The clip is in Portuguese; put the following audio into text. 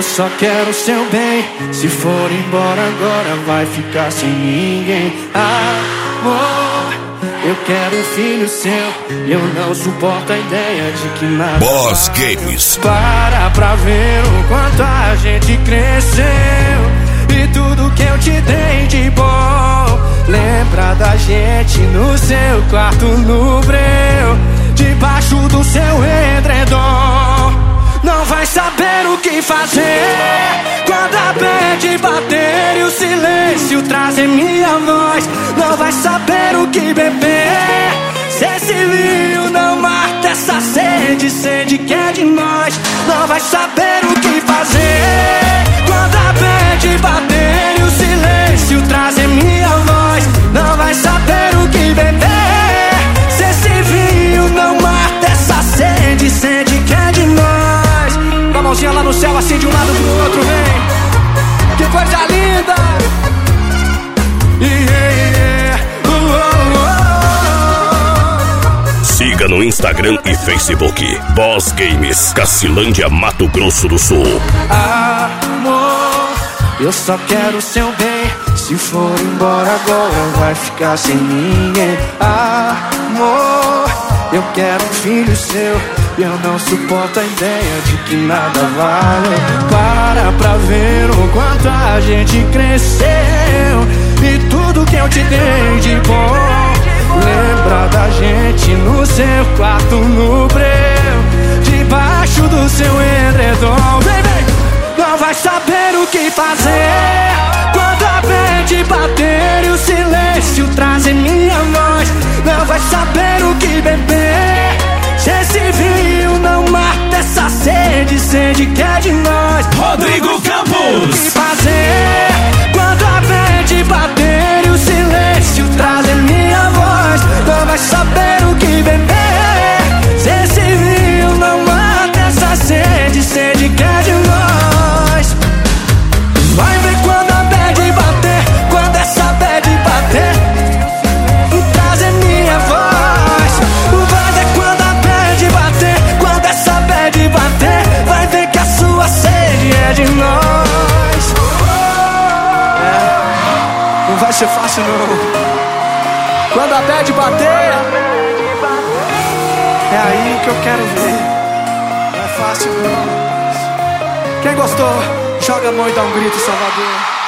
eu só quero seu bem. Se for embora agora vai ficar sem ninguém. Amor, eu quero um filho seu. Eu não suporto a ideia de que nada Boss Games. Pra ver o quanto a gente cresceu e tudo que eu te dei de bom. Lembra da gente no seu quarto no breu, debaixo do seu edredom. Não vai saber o que fazer quando a bad bater e o silêncio trazer minha voz. Não vai saber o que beber se esse vinho não mata essa sede, sede que é de nós. Não vai saber o que fazer quando a bad bater e o silêncio trazer minha voz. Não vai saber o que beber se esse vinho não mata essa sede, sede que é de nós. Com a mãozinha lá no céu, assim de um lado pro outro, vem. Que coisa linda! Siga no Instagram e Facebook Boss Games, Cacilândia, Mato Grosso do Sul. Amor, eu só quero seu bem. Se for embora agora vai ficar sem ninguém. Amor, eu quero um filho seu. Eu não suporto a ideia de que nada vale. Pra ver o quanto a gente cresceu e tudo que eu te dei de bom. Lembra da gente no seu quarto no breu, debaixo do seu edredom. Vem, vem! Não vai saber o que fazer quando a bad bater e o silêncio trazer minha voz. Não vai saber o que beber se esse vinho não mata essa sede, sede que é de nós. Rodrigo Campos. O que fazer quando a bad bater e o silêncio trazer minha voz. Não vai saber o que beber se esse vinho não mata essa sede, sede que é de nós. Vai ver quando a bad bater, quando essa bad bater, trazer minha voz. Vai ver quando a bad bater, quando essa bad bater, vai ver que a sua sede é de nós. Não vai ser fácil não. Quando a bad bater, é aí que eu quero ver. Não é fácil não. Quem gostou, joga a mão e dá um grito, Salvador.